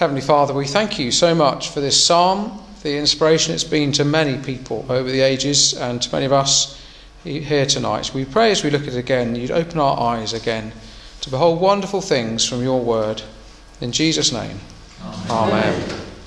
Heavenly Father, we thank you so much for this psalm, the inspiration it's been to many people over the ages and to many of us here tonight. We pray as we look at it again, you'd open our eyes again to behold wonderful things from your word. In Jesus' name, Amen.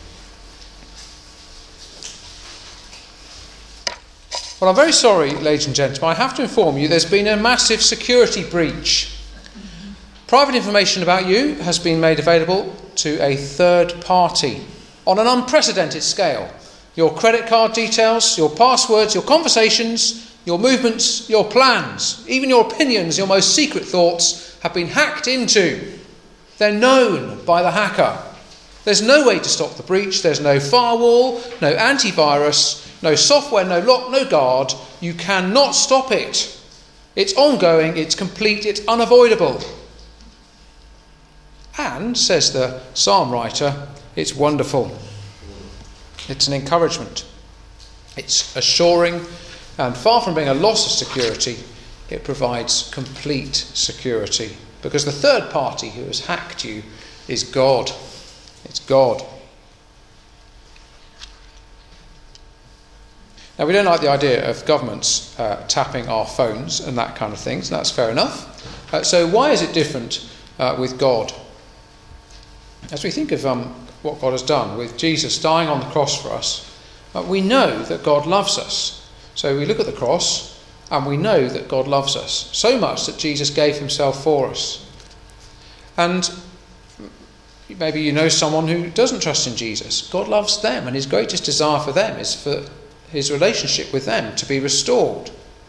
Well, I'm very sorry, ladies and gentlemen, I have to inform you there's been a massive security breach. Private information about you has been made available to a third party on an unprecedented scale. Your credit card details, your passwords, your conversations, your movements, your plans, even your opinions, your most secret thoughts have been hacked into. They're known by the hacker. There's no way to stop the breach. There's no firewall, no antivirus, no software, no lock, no guard. You cannot stop it. It's ongoing, it's complete, it's unavoidable. And, says the psalm writer, it's wonderful. It's an encouragement. It's assuring, and far from being a loss of security, it provides complete security. Because the third party who has hacked you is God. It's God. Now, we don't like the idea of governments tapping our phones and that kind of thing, so that's fair enough. So why is it different with God? As we think of what God has done with Jesus dying on the cross for us, we know that God loves us. So we look at the cross and we know that God loves us so much that Jesus gave himself for us. And maybe you know someone who doesn't trust in Jesus. God loves them, and his greatest desire for them is for his relationship with them to be restored.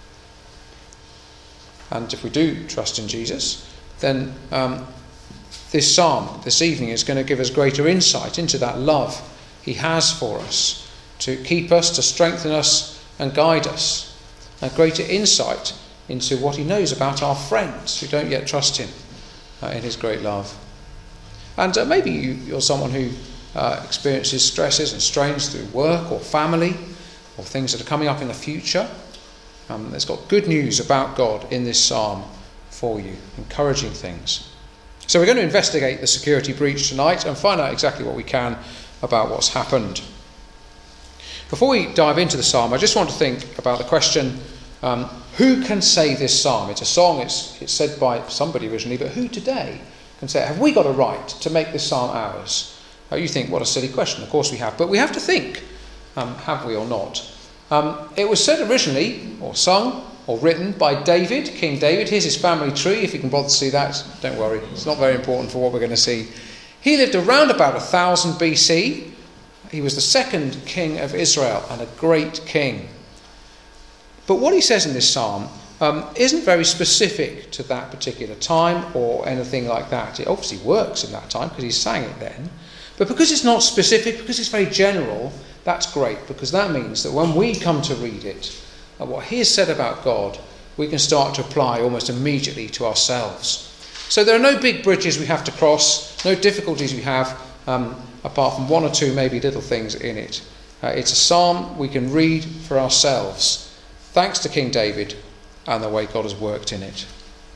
And if we do trust in Jesus, then this psalm this evening is going to give us greater insight into that love he has for us, to keep us, to strengthen us and guide us, and greater insight into what he knows about our friends who don't yet trust him in his great love. And maybe you're someone who experiences stresses and strains through work or family or things that are coming up in the future. There's got good news about God in this psalm for you, encouraging things. So we're going to investigate the security breach tonight and find out exactly what we can about what's happened. Before we dive into the psalm, I just want to think about the question, who can say this psalm? It's a song, it's said by somebody originally, but who today can say it? Have we got a right to make this psalm ours? You think, what a silly question. Of course we have. But we have to think, have we or not? It was said originally, or sung, or written by David, King David. Here's his family tree, if you can bother to see that. Don't worry, it's not very important for what we're going to see. He lived around about 1000 BC. He was the second king of Israel and a great king. But what he says in this psalm isn't very specific to that particular time or anything like that. It obviously works in that time because he sang it then. But because it's not specific, because it's very general, that's great, because that means that when we come to read it, and what he has said about God, we can start to apply almost immediately to ourselves. So there are no big bridges we have to cross, no difficulties we have, apart from one or two maybe little things in it. It's a psalm we can read for ourselves, thanks to King David and the way God has worked in it.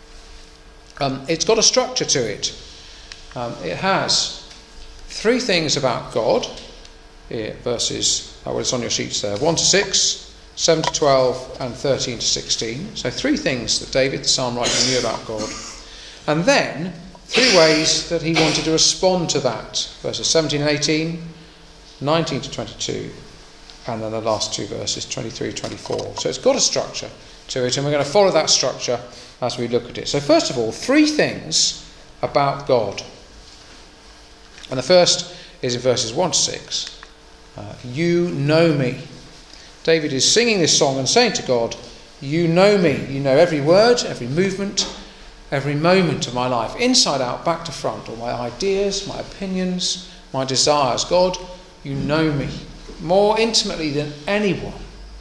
It's got a structure to it. It has three things about God. Here, verses, it's on your sheets there, 1 to 6, 7 to 12 and 13 to 16. So three things that David, the psalm writer, knew about God. And then three ways that he wanted to respond to that. Verses 17 and 18, 19 to 22, and then the last two verses, 23 to 24. So it's got a structure to it, and we're going to follow that structure as we look at it. So first of all, three things about God. And the first is in verses 1 to 6. You know me. David is singing this song and saying to God, you know me. You know every word, every movement, every moment of my life, inside out, back to front, all my ideas, my opinions, my desires. God, you know me more intimately than anyone.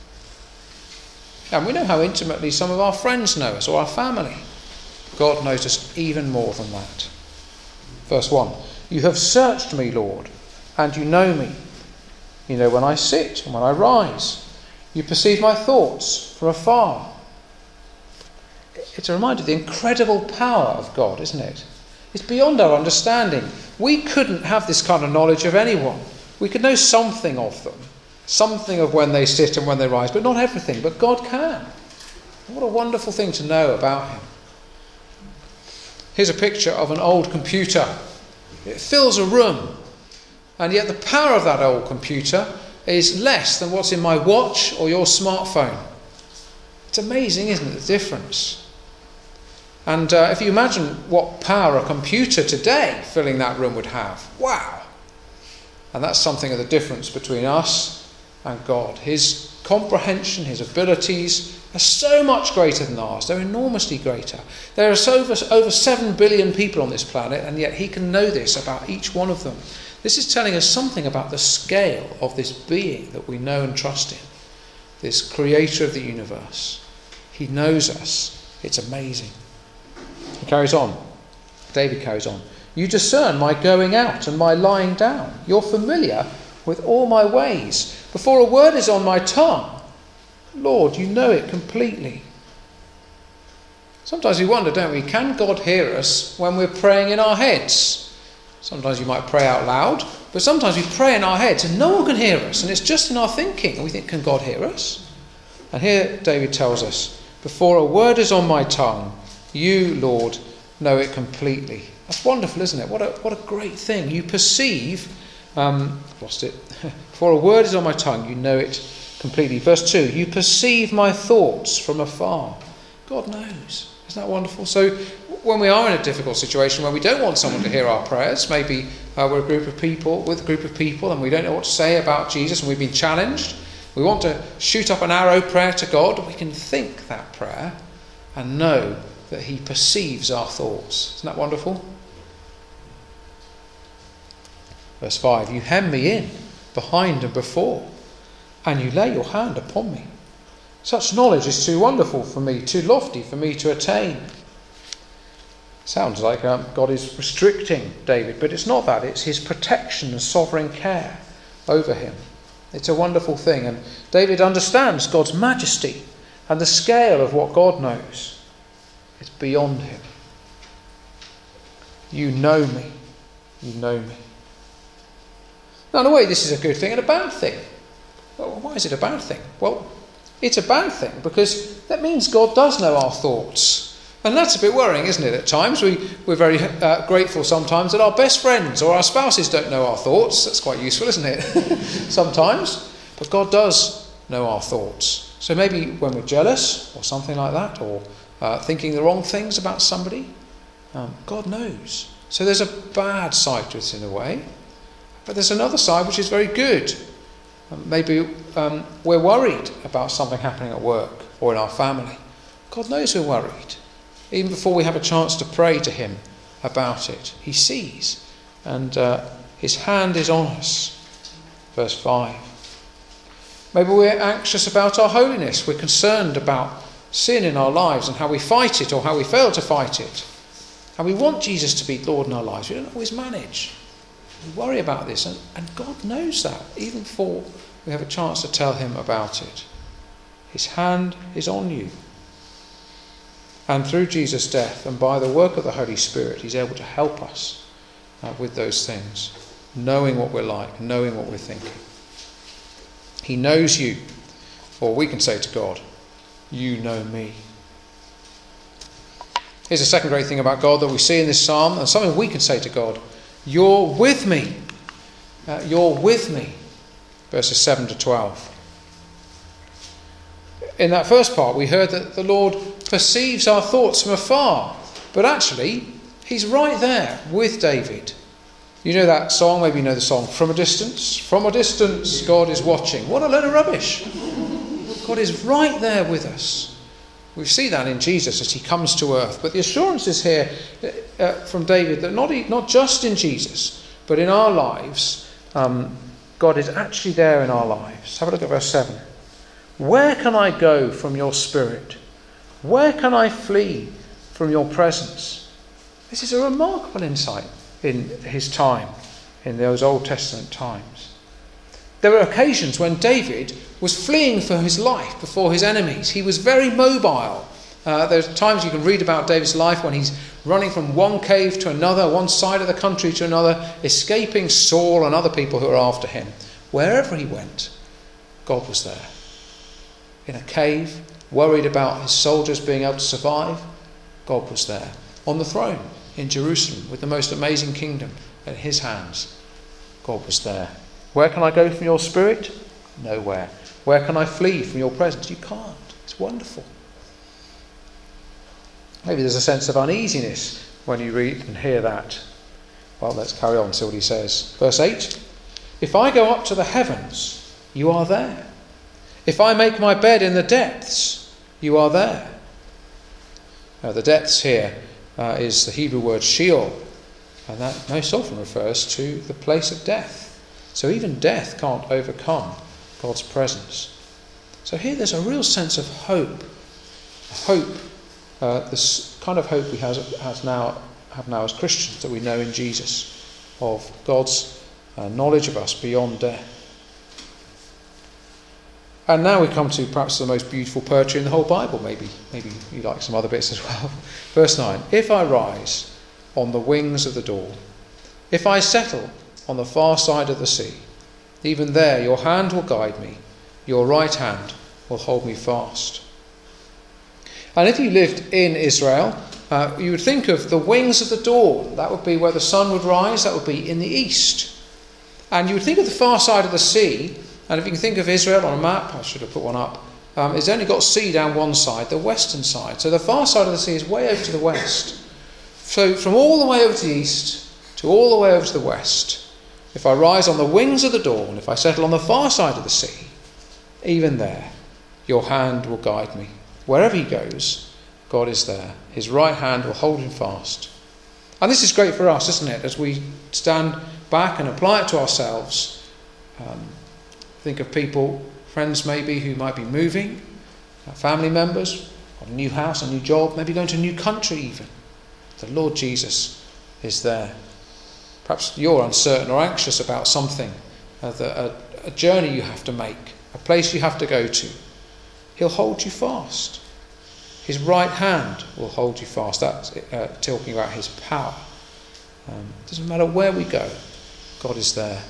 And we know how intimately some of our friends know us, or our family. God knows us even more than that. Verse 1, you have searched me, Lord, and you know me. You know when I sit and when I rise. You perceive my thoughts from afar. It's a reminder of the incredible power of God, isn't it? It's beyond our understanding. We couldn't have this kind of knowledge of anyone. We could know something of them, something of when they sit and when they rise, but not everything. But God can. What a wonderful thing to know about him. Here's a picture of an old computer. It fills a room, and yet the power of that old computer is less than what's in my watch or your smartphone. It's amazing, isn't it, the difference? And if you imagine what power a computer today filling that room would have, wow! And that's something of the difference between us and God. His comprehension, his abilities are so much greater than ours. They're enormously greater. There are over 7 billion people on this planet, and yet he can know this about each one of them. This is telling us something about the scale of this being that we know and trust in, this creator of the universe. He knows us. It's amazing. He carries on. David carries on. You discern my going out and my lying down. You're familiar with all my ways. Before a word is on my tongue, Lord, you know it completely. Sometimes we wonder, don't we, can God hear us when we're praying in our heads? Sometimes you might pray out loud, but sometimes we pray in our heads and no one can hear us, and it's just in our thinking, and we think, can God hear us? And here David tells us, before a word is on my tongue, you, Lord, know it completely. That's wonderful, isn't it? What a great thing. You perceive, before a word is on my tongue, you know it completely. Verse 2, you perceive my thoughts from afar. God knows. Isn't that wonderful? So when we are in a difficult situation where we don't want someone to hear our prayers, maybe we're with a group of people and we don't know what to say about Jesus and we've been challenged, we want to shoot up an arrow prayer to God, we can think that prayer and know that he perceives our thoughts. Isn't that wonderful? Verse 5, you hem me in, behind and before, and you lay your hand upon me. Such knowledge is too wonderful for me, too lofty for me to attain. Sounds like God is restricting David, but it's not that. It's his protection and sovereign care over him. It's a wonderful thing. And David understands God's majesty and the scale of what God knows. It's beyond him. You know me. You know me. Now, in a way, this is a good thing and a bad thing. Well, why is it a bad thing? Well, it's a bad thing because that means God does know our thoughts. And that's a bit worrying, isn't it? At times we're very grateful sometimes that our best friends or our spouses don't know our thoughts. That's quite useful, isn't it? Sometimes. But God does know our thoughts. So maybe when we're jealous or something like that, or thinking the wrong things about somebody, God knows. So there's a bad side to it in a way. But there's another side which is very good. Maybe we're worried about something happening at work or in our family. God knows we're worried. Even before we have a chance to pray to him about it, he sees. And his hand is on us. Verse 5. Maybe we're anxious about our holiness. We're concerned about sin in our lives and how we fight it or how we fail to fight it. And we want Jesus to be Lord in our lives. We don't always manage. We worry about this, and God knows that, even before we have a chance to tell him about it. His hand is on you. And through Jesus' death and by the work of the Holy Spirit, he's able to help us with those things, knowing what we're like, knowing what we're thinking. He knows you, or we can say to God, you know me. Here's a second great thing about God that we see in this psalm, and something we can say to God. You're with me. You're with me. Verses 7 to 12. In that first part, we heard that the Lord perceives our thoughts from afar. But actually, he's right there with David. You know that song? Maybe you know the song, From a Distance. From a distance, God is watching. What a load of rubbish. God is right there with us. We see that in Jesus as he comes to earth. But the assurance is here from David that not just in Jesus, but in our lives, God is actually there in our lives. Have a look at verse 7. Where can I go from your spirit? Where can I flee from your presence? This is a remarkable insight in his time, in those Old Testament times. There were occasions when David was fleeing for his life before his enemies. He was very mobile. There's times you can read about David's life when he's running from one cave to another, one side of the country to another, escaping Saul and other people who were after him. Wherever he went, God was there. In a cave, worried about his soldiers being able to survive, God was there. On the throne in Jerusalem with the most amazing kingdom in his hands, God was there. Where can I go from your spirit? Nowhere. Where can I flee from your presence? You can't. It's wonderful. Maybe there's a sense of uneasiness when you read and hear that. Well, let's carry on and see what he says. Verse 8. If I go up to the heavens, you are there. If I make my bed in the depths, you are there. Now, the depths here is the Hebrew word Sheol, and that most often refers to the place of death. So even death can't overcome God's presence. So here there's a real sense of hope. This kind of hope we have now as Christians that we know in Jesus, of God's knowledge of us beyond death. And now we come to perhaps the most beautiful poetry in the whole Bible. Maybe you like some other bits as well. Verse 9. If I rise on the wings of the dawn, if I settle on the far side of the sea, even there your hand will guide me, your right hand will hold me fast. And if you lived in Israel, you would think of the wings of the dawn. That would be where the sun would rise. That would be in the east. And you would think of the far side of the sea. And if you can think of Israel on a map, I should have put one up, it's only got sea down one side, the western side. So the far side of the sea is way over to the west. So from all the way over to the east to all the way over to the west, if I rise on the wings of the dawn, if I settle on the far side of the sea, even there, your hand will guide me. Wherever he goes, God is there. His right hand will hold him fast. And this is great for us, isn't it? As we stand back and apply it to ourselves. Think of people, friends maybe, who might be moving, family members, a new house, a new job, maybe going to a new country even. The Lord Jesus is there. Perhaps you're uncertain or anxious about something, a journey you have to make, a place you have to go to. He'll hold you fast. His right hand will hold you fast. That's talking about his power. It doesn't matter where we go, God is there.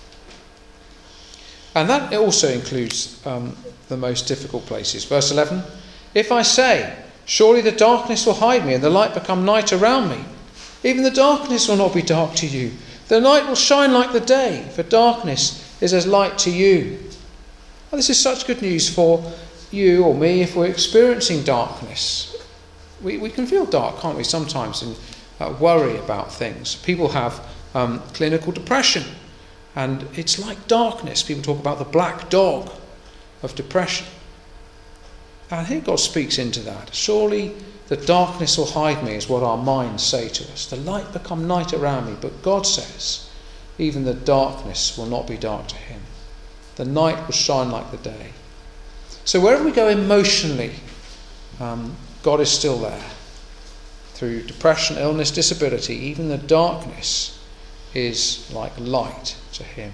And that also includes the most difficult places. Verse 11, if I say, surely the darkness will hide me and the light become night around me, even the darkness will not be dark to you. The night will shine like the day, for darkness is as light to you. Well, this is such good news for you or me if we're experiencing darkness. We can feel dark, can't we, sometimes, and worry about things. People have clinical depression. And it's like darkness. People talk about the black dog of depression. And I think God speaks into that. Surely the darkness will hide me is what our minds say to us. The light become night around me. But God says, even the darkness will not be dark to him. The night will shine like the day. So wherever we go emotionally, God is still there. Through depression, illness, disability, even the darkness is like light to him.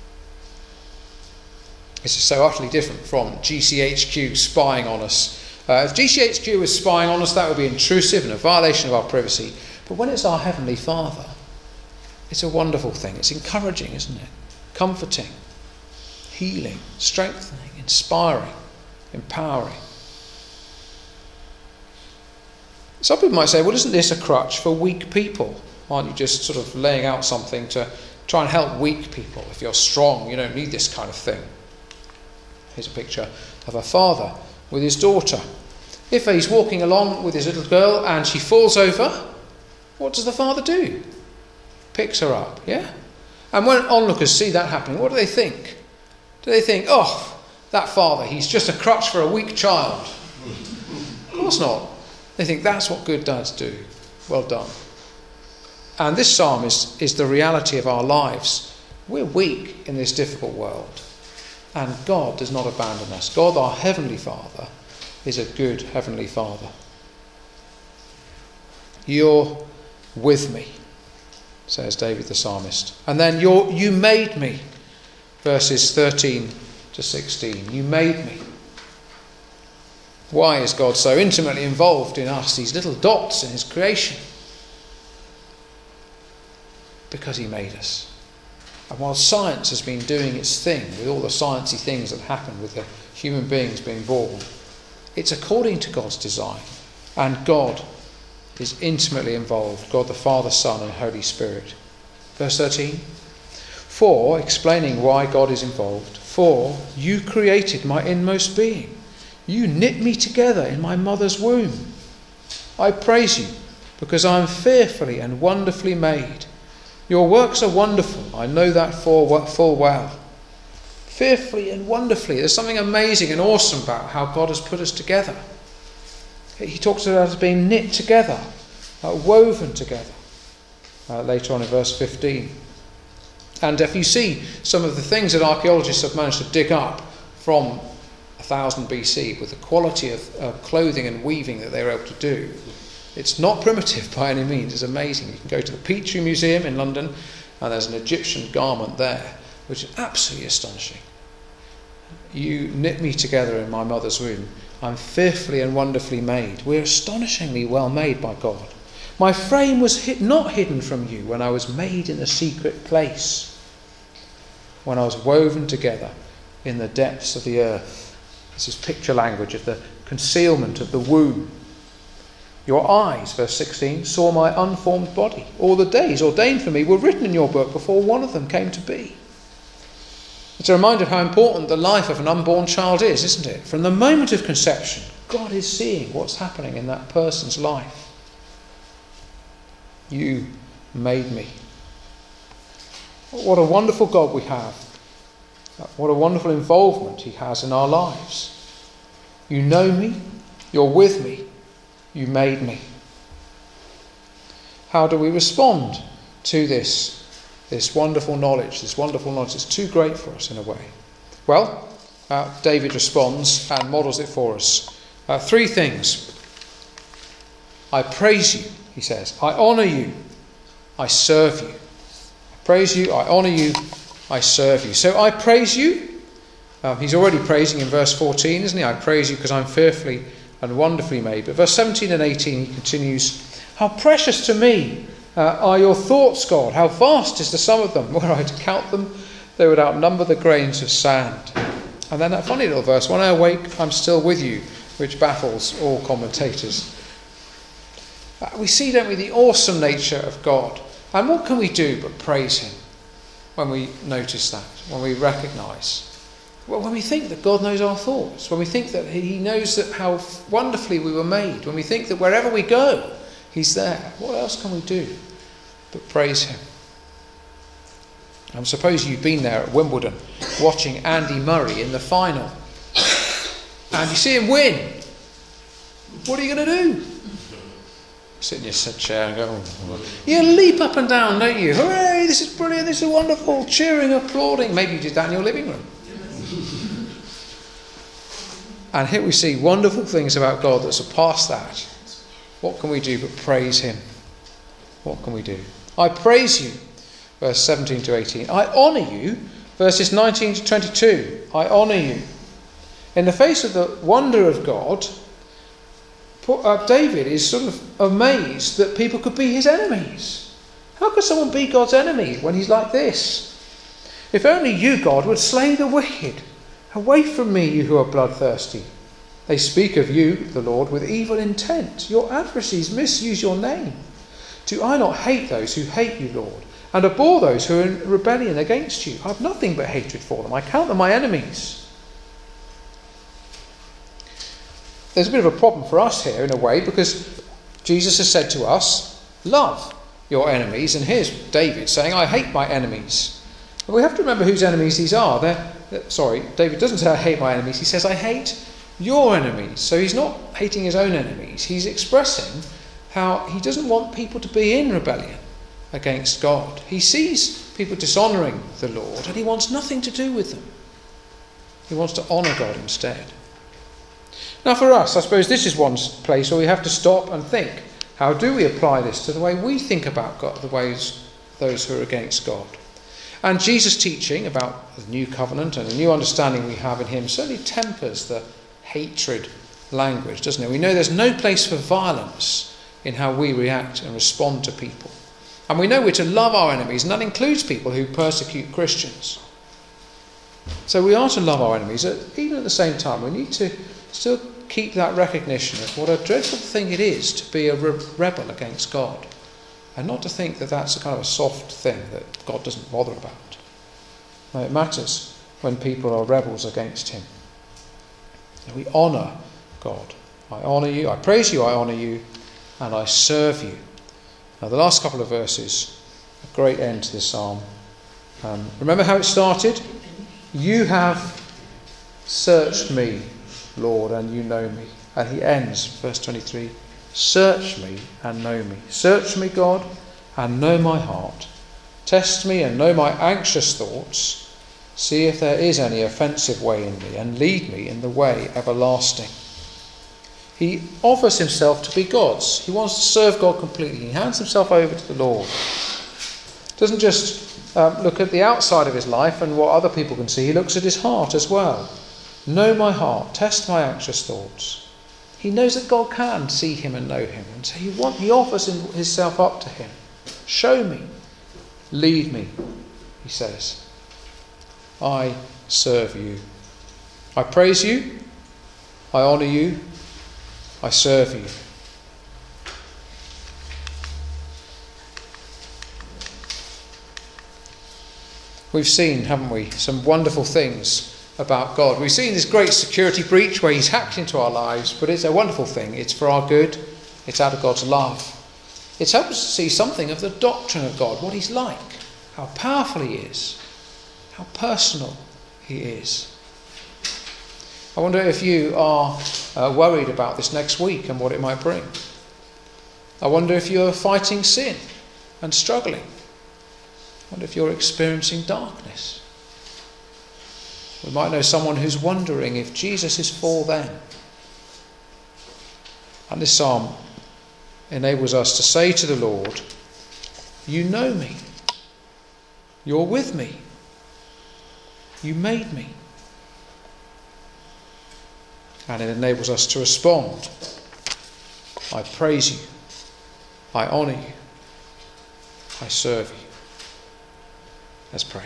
This is so utterly different from GCHQ spying on us. If GCHQ was spying on us, that would be intrusive and a violation of our privacy. But when it's our Heavenly Father, it's a wonderful thing. It's encouraging, isn't it? Comforting, healing, strengthening, inspiring, empowering. Some people might say, well, isn't this a crutch for weak people? Aren't you just sort of laying out something to try and help weak people? If you're strong, you don't need this kind of thing. Here's a picture of a father with his daughter. If he's walking along with his little girl and she falls over, what does the father do? Picks her up, yeah? And when onlookers see that happening, what do they think? Do they think, oh, that father, he's just a crutch for a weak child? Of course not. They think that's what good dads do. Well done. And this psalm is the reality of our lives. We're weak in this difficult world. And God does not abandon us. God, our Heavenly Father, is a good Heavenly Father. You're with me, says David the psalmist. And then you made me, verses 13 to 16. You made me. Why is God so intimately involved in us, these little dots in his creation? because he made us. And while science has been doing its thing with all the sciencey things that happen with the human beings being born, it's according to God's design. And God is intimately involved, God the Father, Son and Holy Spirit. Verse 13. For, explaining why God is involved, for you created my inmost being. You knit me together in my mother's womb. I praise you because I am fearfully and wonderfully made. Your works are wonderful. I know that full well. Fearfully and wonderfully. There's something amazing and awesome about how God has put us together. He talks about us being knit together, woven together. Later on in verse 15. And if you see some of the things that archaeologists have managed to dig up from 1000 BC with the quality of clothing and weaving that they were able to do, it's not primitive by any means. It's amazing. You can go to the Petrie Museum in London and there's an Egyptian garment there which is absolutely astonishing. You knit me together in my mother's womb. I'm fearfully and wonderfully made. We're astonishingly well made by God. My frame was not hidden from you when I was made in a secret place, when I was woven together in the depths of the earth. This is picture language of the concealment of the womb. Your eyes, verse 16, saw my unformed body. All the days ordained for me were written in your book before one of them came to be. It's a reminder of how important the life of an unborn child is, isn't it? From the moment of conception, God is seeing what's happening in that person's life. You made me. What a wonderful God we have. What a wonderful involvement he has in our lives. You know me. You're with me. You made me. How do we respond to this wonderful knowledge? This wonderful knowledge is too great for us in a way. Well, David responds and models it for us. 3 things. I praise you, he says. I honour you. I serve you. I praise you. I honour you. I serve you. So I praise you. He's already praising in verse 14, isn't he? I praise you because I'm fearfully and wonderfully made. But verse 17 and 18 he continues, how precious to me are your thoughts, God. How vast is the sum of them. Were I to count them, they would outnumber the grains of sand. And then that funny little verse, when I awake, I'm still with you, which baffles all commentators. We see, don't we, the awesome nature of God. And what can we do but praise him when we notice that, when we recognise? Well, when we think that God knows our thoughts, when we think that he knows that how wonderfully we were made, when we think that wherever we go, he's there, what else can we do but praise him? I suppose you've been there at Wimbledon watching Andy Murray in the final. And you see him win. What are you going to do? Sit in your chair and go, oh. You leap up and down, don't you? Hooray, this is brilliant, this is wonderful. Cheering, applauding. Maybe you did that in your living room. And here we see wonderful things about God that surpass that. What can we do but praise him? What can we do? I praise you, verse 17 to 18. I honour you, verses 19 to 22. I honour you. In the face of the wonder of God, David is sort of amazed that people could be his enemies. How could someone be God's enemy when he's like this? If only you, God, would slay the wicked. Away from me, you who are bloodthirsty. They speak of you, the Lord, with evil intent. Your adversaries misuse your name. Do I not hate those who hate you, Lord, and abhor those who are in rebellion against you? I have nothing but hatred for them. I count them my enemies. There's a bit of a problem for us here in a way, because Jesus has said to us, love your enemies. And here's David saying, I hate my enemies. But we have to remember whose enemies these are. David doesn't say I hate my enemies. He says I hate your enemies. So he's not hating his own enemies. He's expressing how he doesn't want people to be in rebellion against God. He sees people dishonouring the Lord and he wants nothing to do with them. He wants to honour God instead. Now for us, I suppose this is one place where we have to stop and think, how do we apply this to the way we think about God, the ways those who are against God? And Jesus' teaching about the new covenant and the new understanding we have in him certainly tempers the hatred language, doesn't it? We know there's no place for violence in how we react and respond to people. And we know we're to love our enemies, and that includes people who persecute Christians. So we are to love our enemies. Even at the same time, we need to still keep that recognition of what a dreadful thing it is to be a rebel against God. And not to think that that's a kind of a soft thing that God doesn't bother about. No, it matters when people are rebels against him. And we honour God. I honour you, I praise you, I honour you, and I serve you. Now the last couple of verses, a great end to this psalm. Remember how it started? You have searched me, Lord, and you know me. And he ends, verse 23, search me and know me. Search me, God, and know my heart. Test me and know my anxious thoughts. See if there is any offensive way in me, and lead me in the way everlasting. He offers himself to be God's. He wants to serve God completely. He hands himself over to the Lord. Doesn't just look at the outside of his life and what other people can see. He looks at his heart as well. Know my heart. Test my anxious thoughts. He knows that God can see him and know him. And so he offers himself up to him. Show me. Lead me, he says. I serve you. I praise you. I honour you. I serve you. We've seen, haven't we, some wonderful things about God. We've seen this great security breach where he's hacked into our lives, but it's a wonderful thing. It's for our good. It's out of God's love. It's helped us to see something of the doctrine of God, what he's like, how powerful he is, how personal he is. I wonder if you are worried about this next week and what it might bring. I wonder if you're fighting sin and struggling. I wonder if you're experiencing darkness. We might know someone who's wondering if Jesus is for them. And this psalm enables us to say to the Lord, you know me. You're with me. You made me. And it enables us to respond. I praise you. I honour you. I serve you. Let's pray.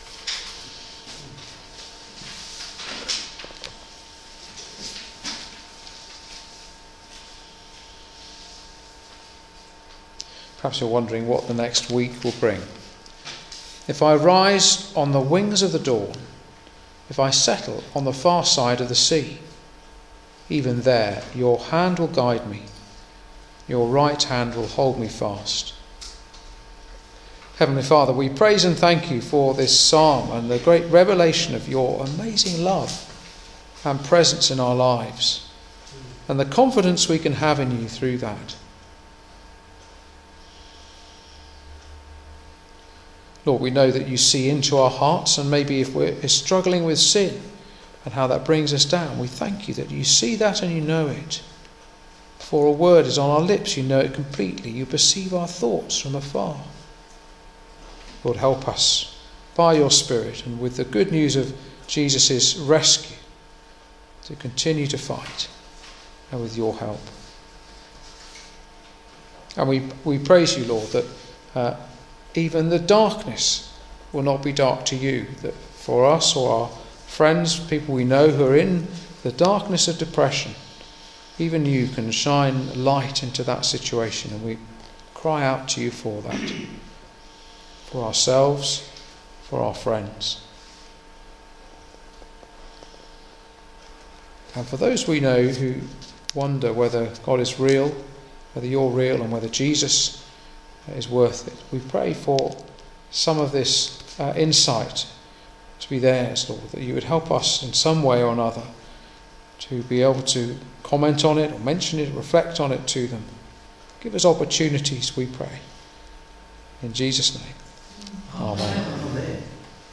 Perhaps you're wondering what the next week will bring. If I rise on the wings of the dawn, if I settle on the far side of the sea, even there your hand will guide me, your right hand will hold me fast. Heavenly Father, we praise and thank you for this psalm and the great revelation of your amazing love and presence in our lives, and the confidence we can have in you through that. Lord, we know that you see into our hearts, and maybe if we're struggling with sin and how that brings us down, we thank you that you see that and you know it. Before a word is on our lips, you know it completely. You perceive our thoughts from afar. Lord, help us by your Spirit and with the good news of Jesus' rescue to continue to fight, and with your help. And we praise you, Lord, that even the darkness will not be dark to you, that for us or our friends, people we know who are in the darkness of depression, even you can shine light into that situation, and we cry out to you for that, for ourselves, for our friends. And for those we know who wonder whether God is real, whether you're real, and whether Jesus is worth it, we pray for some of this insight to be theirs, Lord, that you would help us in some way or another to be able to comment on it or mention it, reflect on it to them. Give us opportunities, we pray. In Jesus' name, amen.